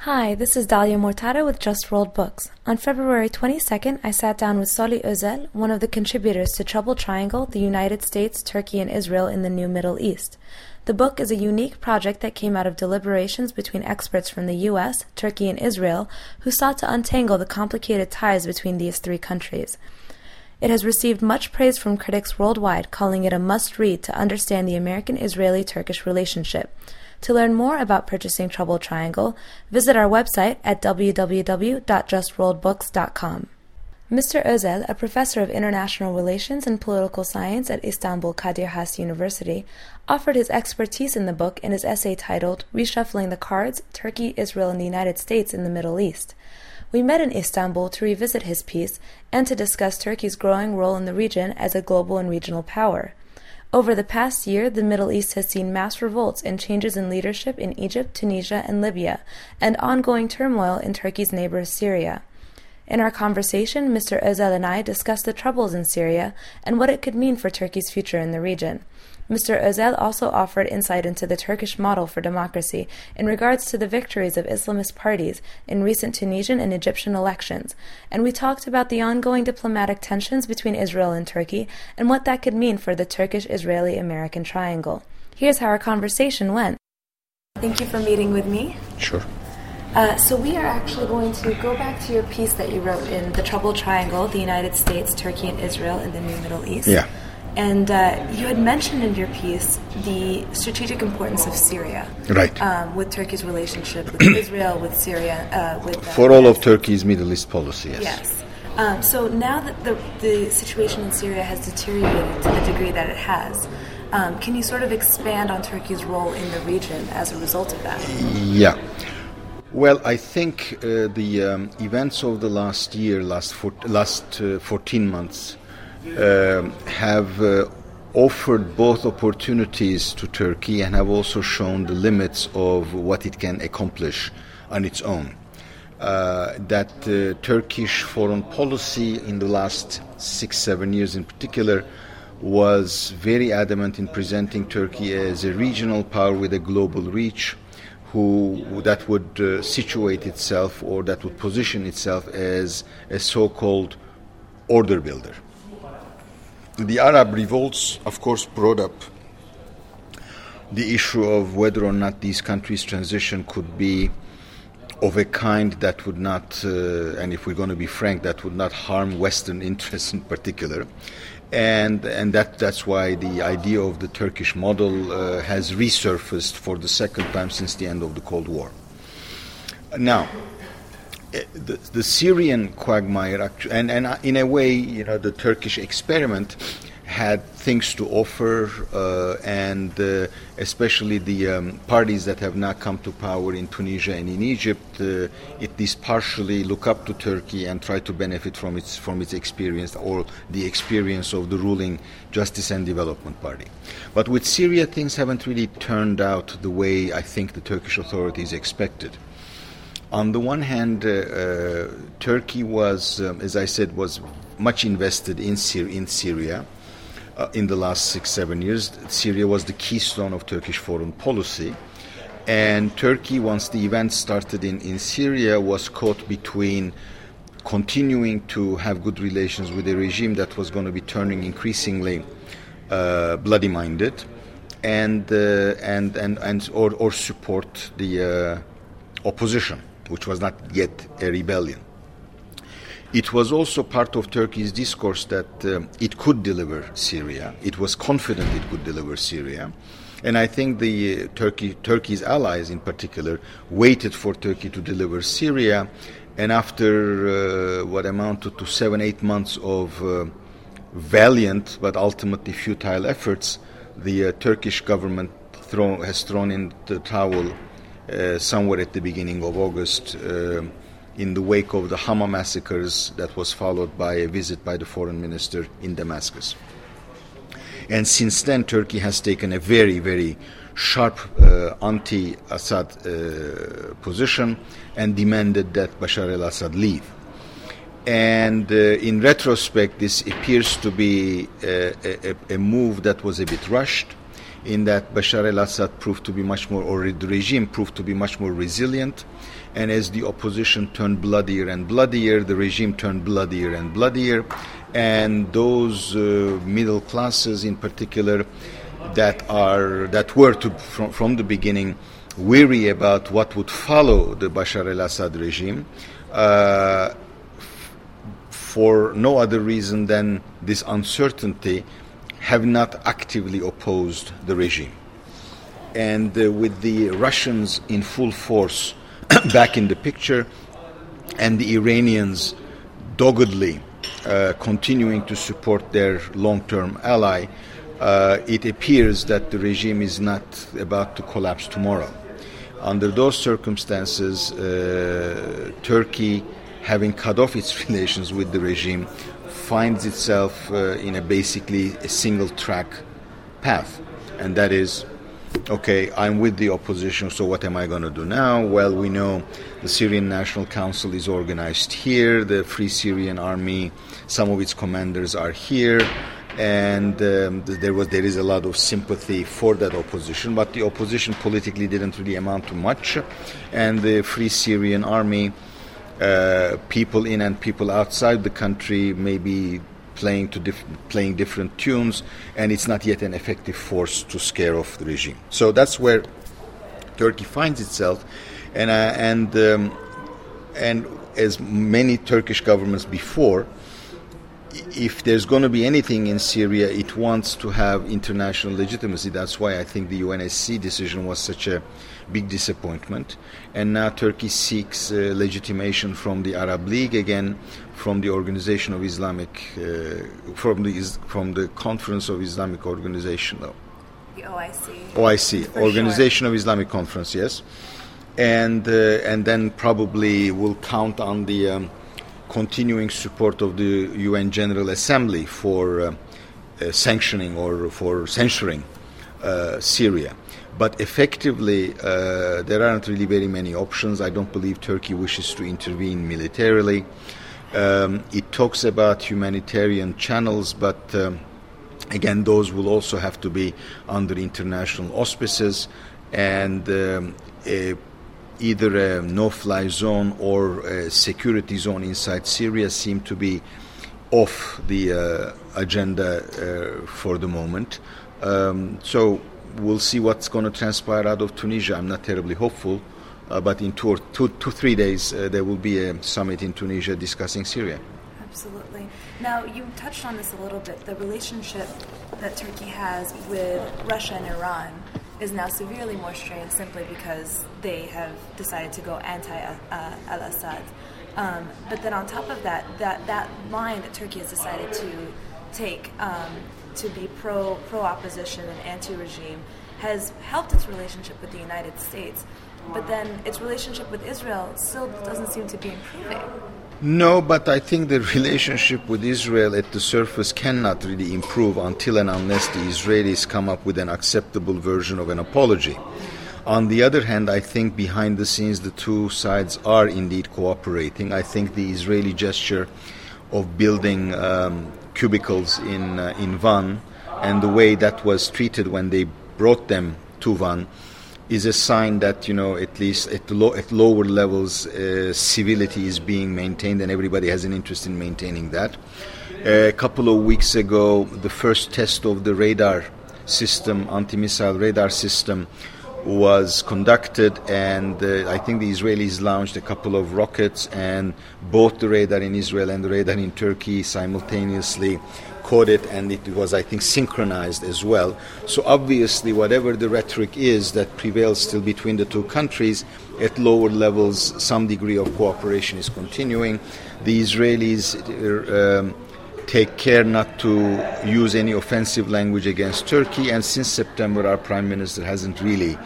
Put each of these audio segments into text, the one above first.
Hi, this is Dalia Mortada with Just World Books. On February 22nd, I sat down with Solly Özel, one of the contributors to Troubled Triangle, the United States, Turkey, and Israel in the New Middle East. The book is a unique project that came out of deliberations between experts from the U.S., Turkey, and Israel who sought to untangle the complicated ties between these three countries. It has received much praise from critics worldwide, calling it a must-read to understand the American-Israeli-Turkish relationship. To learn more about purchasing Troubled Triangle, visit our website at www.justworldbooks.com. Mr. Özel, a professor of international relations and political science at Istanbul Kadir Has University, offered his expertise in the book in his essay titled Reshuffling the Cards, Turkey, Israel, and the United States in the Middle East. We met in Istanbul to revisit his piece and to discuss Turkey's growing role in the region as a global and regional power. Over the past year, the Middle East has seen mass revolts and changes in leadership in Egypt, Tunisia, and Libya, and ongoing turmoil in Turkey's neighbor Syria. In our conversation, Mr. Özel and I discussed the troubles in Syria and what it could mean for Turkey's future in the region. Mr. Özel also offered insight into the Turkish model for democracy in regards to the victories of Islamist parties in recent Tunisian and Egyptian elections, and we talked about the ongoing diplomatic tensions between Israel and Turkey and what that could mean for the Turkish-Israeli-American triangle. Here's how our conversation went. Thank you for meeting with me. Sure. So we are actually going to go back to your piece that you wrote in The Troubled Triangle, the United States, Turkey, and Israel in the New Middle East. Yeah. And you had mentioned in your piece the strategic importance of Syria. Right. With Turkey's relationship with Israel, with Syria, for all of Turkey's Middle East policy, yes. Yes. So now that the situation in Syria has deteriorated to the degree that it has, can you sort of expand on Turkey's role in the region as a result of that? Yeah. Well, I think the events of the last 14 months have offered both opportunities to Turkey and have also shown the limits of what it can accomplish on its own. That Turkish foreign policy in the last 6-7 years in particular was very adamant in presenting Turkey as a regional power with a global reach, that would situate itself or that would position itself as a so-called order builder. The Arab revolts, of course, brought up the issue of whether or not these countries' transition could be of a kind that would not, and if we're going to be frank, that would not harm Western interests in particular. And that's why the idea of the Turkish model has resurfaced for the second time since the end of the Cold War. Now, the Syrian quagmire, and in a way, the Turkish experiment had things to offer, and especially the parties that have now come to power in Tunisia and in Egypt, at least partially look up to Turkey and try to benefit from its experience or the experience of the ruling Justice and Development Party. But with Syria, things haven't really turned out the way I think the Turkish authorities expected. On the one hand, Turkey was, as I said, was much invested in Syria. In the last 6-7 years, Syria was the keystone of Turkish foreign policy. And Turkey, once the events started in Syria, was caught between continuing to have good relations with a regime that was going to be turning increasingly bloody-minded, or support the opposition, which was not yet a rebellion. It was also part of Turkey's discourse that it could deliver Syria. It was confident it could deliver Syria. And I think the Turkey's allies in particular waited for Turkey to deliver Syria. And after what amounted to 7-8 months of valiant but ultimately futile efforts, the Turkish government has thrown in the towel somewhere at the beginning of August, in the wake of the Hama massacres that was followed by a visit by the foreign minister in Damascus. And since then, Turkey has taken a very, very sharp anti-Assad position and demanded that Bashar al-Assad leave. And in retrospect, this appears to be a move that was a bit rushed. in that Bashar al-Assad proved to be much more, or the regime proved to be much more resilient. And as the opposition turned bloodier and bloodier, the regime turned bloodier and bloodier. And those middle classes in particular that were from the beginning weary about what would follow the Bashar al-Assad regime, for no other reason than this uncertainty, have not actively opposed the regime. And with the Russians in full force back in the picture, and the Iranians doggedly continuing to support their long-term ally, it appears that the regime is not about to collapse tomorrow. Under those circumstances, Turkey, having cut off its relations with the regime, finds itself in basically a single-track path. And that is, okay, I'm with the opposition, so what am I going to do now? Well, we know the Syrian National Council is organized here, the Free Syrian Army, some of its commanders are here, and there is a lot of sympathy for that opposition, but the opposition politically didn't really amount to much, and the Free Syrian Army, people in and people outside the country may be playing different tunes, and it's not yet an effective force to scare off the regime. So that's where Turkey finds itself, and as many Turkish governments before, if there's going to be anything in Syria, it wants to have international legitimacy. That's why I think the UNSC decision was such a big disappointment. And now Turkey seeks legitimation from the Arab League, again, from the Organization of Islamic, from the Conference of Islamic Organization, though. The OIC. OIC, Organization of Islamic Conference, yes. And then probably will count on the continuing support of the UN General Assembly for sanctioning or for censuring Syria. But effectively, there aren't really very many options. I don't believe Turkey wishes to intervene militarily. It talks about humanitarian channels, but again, those will also have to be under international auspices, and either a no-fly zone or a security zone inside Syria seem to be off the agenda for the moment. So we'll see what's going to transpire out of Tunisia. I'm not terribly hopeful, but in 3 days there will be a summit in Tunisia discussing Syria. Absolutely. Now, you touched on this a little bit. The relationship that Turkey has with Russia and Iran is now severely more strained simply because they have decided to go anti-al-Assad. But then on top of that line that Turkey has decided to take to be pro-opposition and anti-regime has helped its relationship with the United States. But then its relationship with Israel still doesn't seem to be improving. No, but I think the relationship with Israel at the surface cannot really improve until and unless the Israelis come up with an acceptable version of an apology. On the other hand, I think behind the scenes the two sides are indeed cooperating. I think the Israeli gesture of building cubicles in Van and the way that was treated when they brought them to Van is a sign that, at least at lower levels, civility is being maintained and everybody has an interest in maintaining that. A couple of weeks ago, the first test of the radar system, anti-missile radar system, was conducted, and I think the Israelis launched a couple of rockets, and both the radar in Israel and the radar in Turkey simultaneously caught it, and it was, I think, synchronized as well. So obviously, whatever the rhetoric is that prevails still between the two countries, at lower levels, some degree of cooperation is continuing. The Israelis take care not to use any offensive language against Turkey, and since September, our Prime Minister hasn't really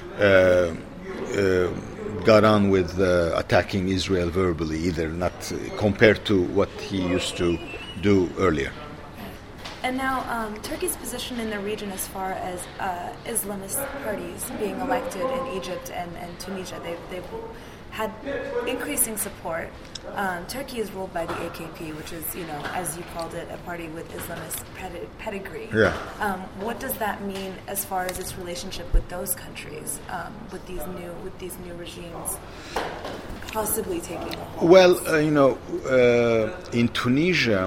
got on with attacking Israel verbally either, not compared to what he used to do earlier. And now Turkey's position in the region as far as Islamist parties being elected in Egypt and Tunisia, had increasing support. Turkey is ruled by the AKP, which is, as you called it, a party with Islamist pedigree. Yeah. What does that mean as far as its relationship with those countries, with these new regimes possibly taking a hold? Well, in Tunisia,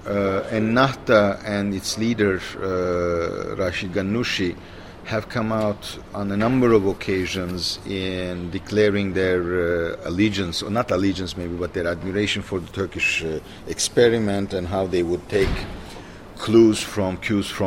Ennahda and its leader Rashid Ghannouchi have come out on a number of occasions in declaring their allegiance, or not allegiance maybe, but their admiration for the Turkish experiment, and how they would take cues from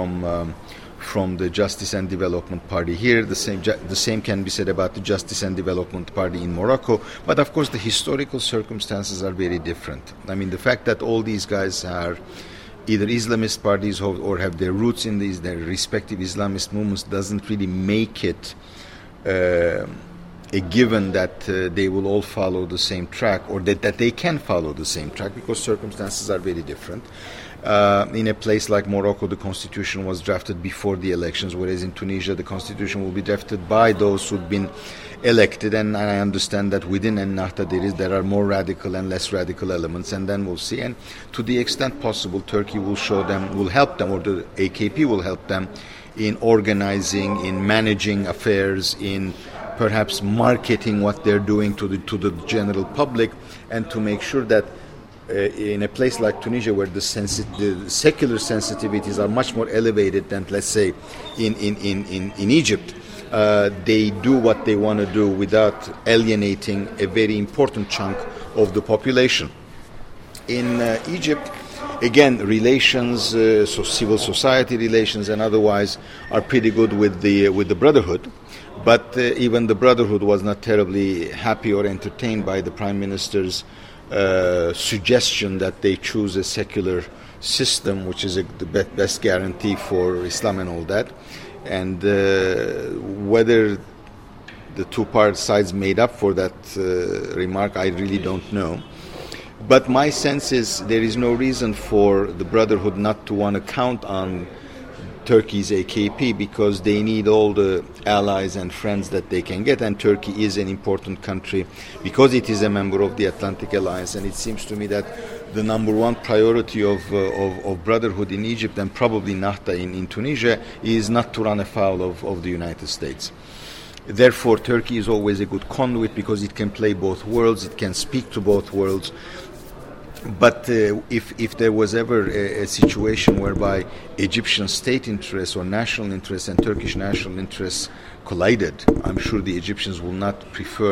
the Justice and Development Party here. The same can be said about the Justice and Development Party in Morocco. But of course, the historical circumstances are very different. I mean, the fact that all these guys are either Islamist parties or have their roots in their respective Islamist movements doesn't really make it a given that they will all follow the same track, or that they can follow the same track, because circumstances are very different. In a place like Morocco, the constitution was drafted before the elections, whereas in Tunisia, the constitution will be drafted by those who've been elected. And I understand that within Ennahda there are more radical and less radical elements, and then we'll see. And to the extent possible, Turkey will help them, or the AKP will help them in organizing, in managing affairs, in perhaps marketing what they're doing to the general public, and to make sure that in a place like Tunisia, where the secular sensitivities are much more elevated than, let's say, in Egypt, they do what they want to do without alienating a very important chunk of the population. In Egypt, again, relations, so civil society relations and otherwise, are pretty good with the Brotherhood. But even the Brotherhood was not terribly happy or entertained by the Prime Minister's suggestion that they choose a secular system, which is the best guarantee for Islam and all that. And whether the two sides made up for that remark, I really don't know. But my sense is there is no reason for the Brotherhood not to want to count on Turkey's AKP, because they need all the allies and friends that they can get, and Turkey is an important country because it is a member of the Atlantic Alliance. And it seems to me that the number one priority of Brotherhood in Egypt, and probably Ennahda in Tunisia, is not to run afoul of the United States. Therefore, Turkey is always a good conduit, because it can play both worlds, it can speak to both worlds. But if there was ever a situation whereby Egyptian state interests or national interests and Turkish national interests collided, I'm sure the Egyptians will not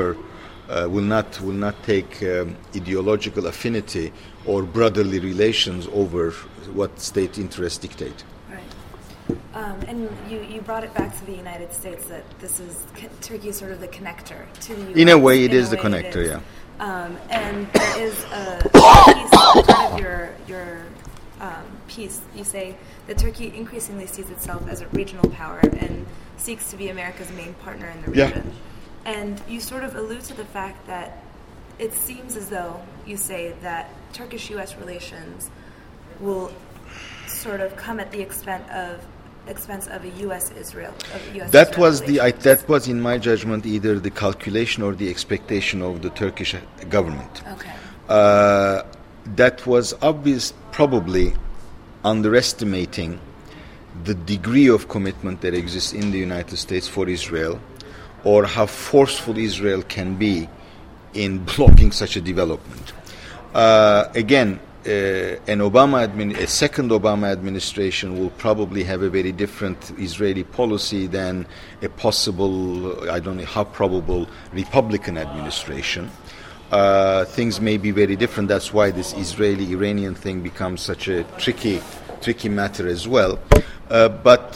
take ideological affinity or brotherly relations over what state interests dictate. Right. And you brought it back to the United States, that Turkey is sort of the connector to the U.S. In a way, it is the connector, yeah. And there is a piece, part of your piece, you say that Turkey increasingly sees itself as a regional power and seeks to be America's main partner in the region. Yeah. And you sort of allude to the fact that it seems as though you say that Turkish-U.S. relations will sort of come at the expense of a U.S.-Israel. That was, in my judgment, either the calculation or the expectation of the Turkish government. Okay. That was probably underestimating the degree of commitment that exists in the United States for Israel, or how forceful Israel can be in blocking such a development. Again, a second Obama administration will probably have a very different Israeli policy than a possible, I don't know how probable, Republican administration. Things may be very different. That's why this Israeli-Iranian thing becomes such a tricky matter as well. But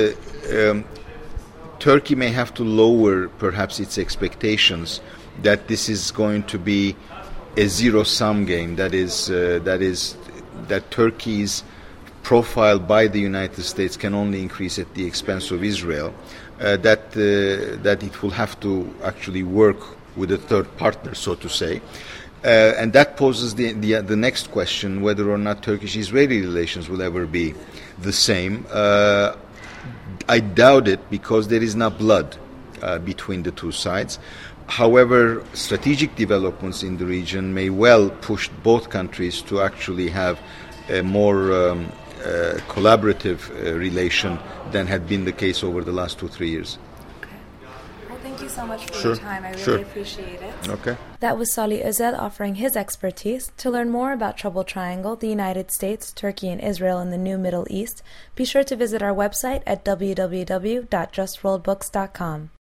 Turkey may have to lower perhaps its expectations that this is going to be a zero-sum game. That Turkey's profile by the United States can only increase at the expense of Israel. That it will have to actually work with a third partner, so to say. And that poses the next question, whether or not Turkish-Israeli relations will ever be the same. I doubt it, because there is not blood between the two sides. However, strategic developments in the region may well push both countries to actually have a more collaborative relation than had been the case over the last 2-3 years. Well, thank you so much for your time. I really appreciate it. Okay. That was Salih Özel offering his expertise. To learn more about Trouble Triangle, the United States, Turkey, and Israel in the new Middle East, be sure to visit our website at www.justworldbooks.com.